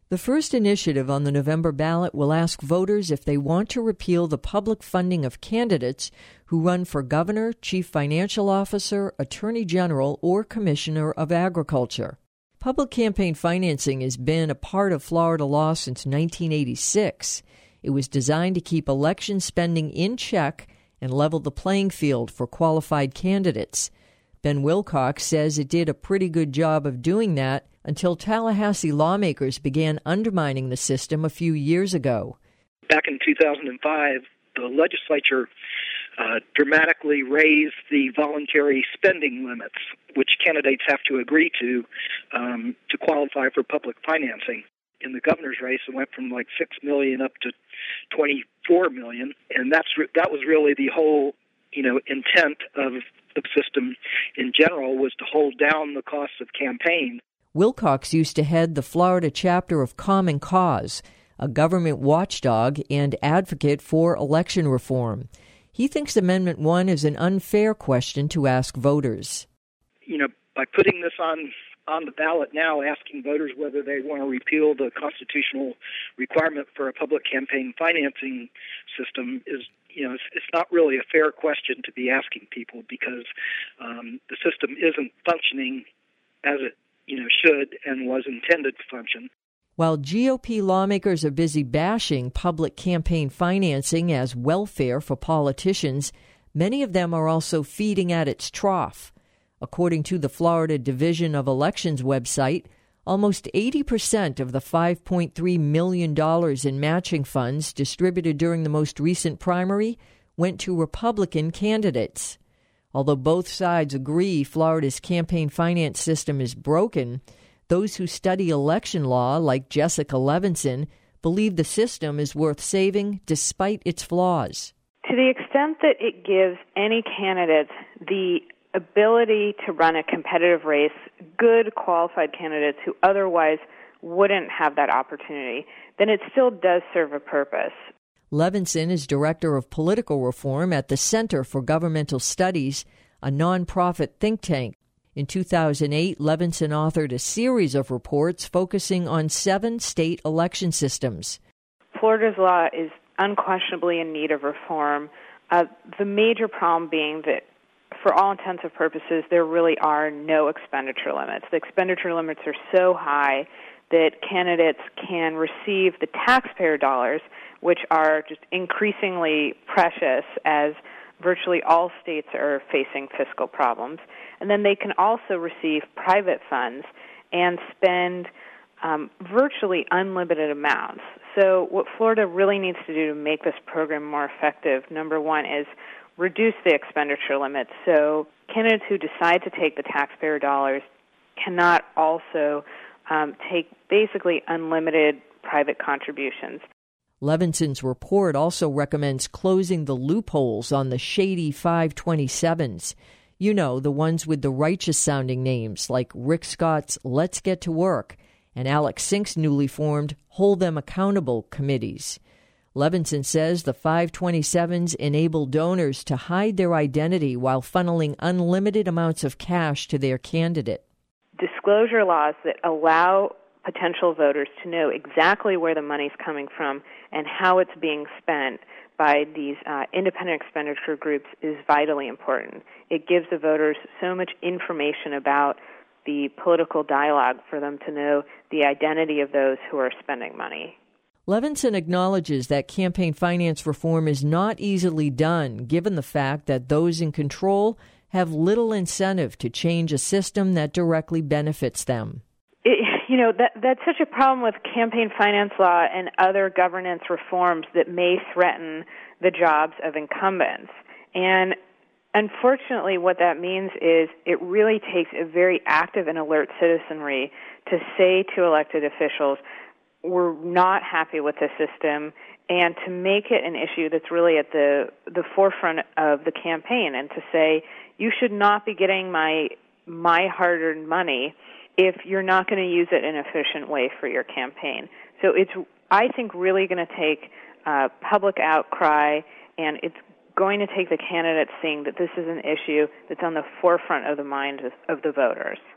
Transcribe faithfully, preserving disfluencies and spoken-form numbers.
The first initiative on the November ballot will ask voters if they want to repeal the public funding of candidates who run for governor, chief financial officer, attorney general, or commissioner of agriculture. Public campaign financing has been a part of Florida law since nineteen eighty-six. It was designed to keep election spending in check and level the playing field for qualified candidates. Ben Wilcox says it did a pretty good job of doing that until Tallahassee lawmakers began undermining the system a few years ago. Back in two thousand five, the legislature uh, dramatically raised the voluntary spending limits, which candidates have to agree to um, to qualify for public financing. In the governor's race, it went from like six million dollars up to twenty-four million dollars, and that's re- that was really the whole, you know, intent of the system in general, was to hold down the costs of campaign. Wilcox used to head the Florida chapter of Common Cause, a government watchdog and advocate for election reform. He thinks Amendment one is an unfair question to ask voters. You know, by putting this on on the ballot now, asking voters whether they want to repeal the constitutional requirement for a public campaign financing system is, you know, it's, it's not really a fair question to be asking people, because um, the system isn't functioning as it, you know, should and was intended to function. While G O P lawmakers are busy bashing public campaign financing as welfare for politicians, many of them are also feeding at its trough. According to the Florida Division of Elections website, almost eighty percent of the five point three million dollars in matching funds distributed during the most recent primary went to Republican candidates. Although both sides agree Florida's campaign finance system is broken, those who study election law, like Jessica Levinson, believe the system is worth saving despite its flaws. To the extent that it gives any candidate the ability to run a competitive race, good qualified candidates who otherwise wouldn't have that opportunity, then it still does serve a purpose. Levinson is director of political reform at the Center for Governmental Studies, a nonprofit think tank. In two thousand eight, Levinson authored a series of reports focusing on seven state election systems. Florida's law is unquestionably in need of reform, uh, the major problem being that for all intents and purposes, there really are no expenditure limits. The expenditure limits are so high that candidates can receive the taxpayer dollars, which are just increasingly precious as virtually all states are facing fiscal problems. And then they can also receive private funds and spend um, virtually unlimited amounts. So what Florida really needs to do to make this program more effective, number one, is reduce the expenditure limits. So candidates who decide to take the taxpayer dollars cannot also um, take basically unlimited private contributions. Levinson's report also recommends closing the loopholes on the shady five twenty-sevens. You know, the ones with the righteous-sounding names, like Rick Scott's Let's Get to Work and Alex Sink's newly formed Hold Them Accountable committees. Levinson says the five twenty-sevens enable donors to hide their identity while funneling unlimited amounts of cash to their candidate. Disclosure laws that allow potential voters to know exactly where the money's coming from and how it's being spent by these uh, independent expenditure groups is vitally important. It gives the voters so much information about the political dialogue for them to know the identity of those who are spending money. Levinson acknowledges that campaign finance reform is not easily done, given the fact that those in control have little incentive to change a system that directly benefits them. It, you know, that that's such a problem with campaign finance law and other governance reforms that may threaten the jobs of incumbents. And unfortunately, what that means is it really takes a very active and alert citizenry to say to elected officials, we're not happy with the system, and to make it an issue that's really at the, the forefront of the campaign, and to say, you should not be getting my my hard-earned money if you're not going to use it in an efficient way for your campaign. So it's, I think, really going to take uh, public outcry, and it's going to take the candidates seeing that this is an issue that's on the forefront of the mind of, of the voters.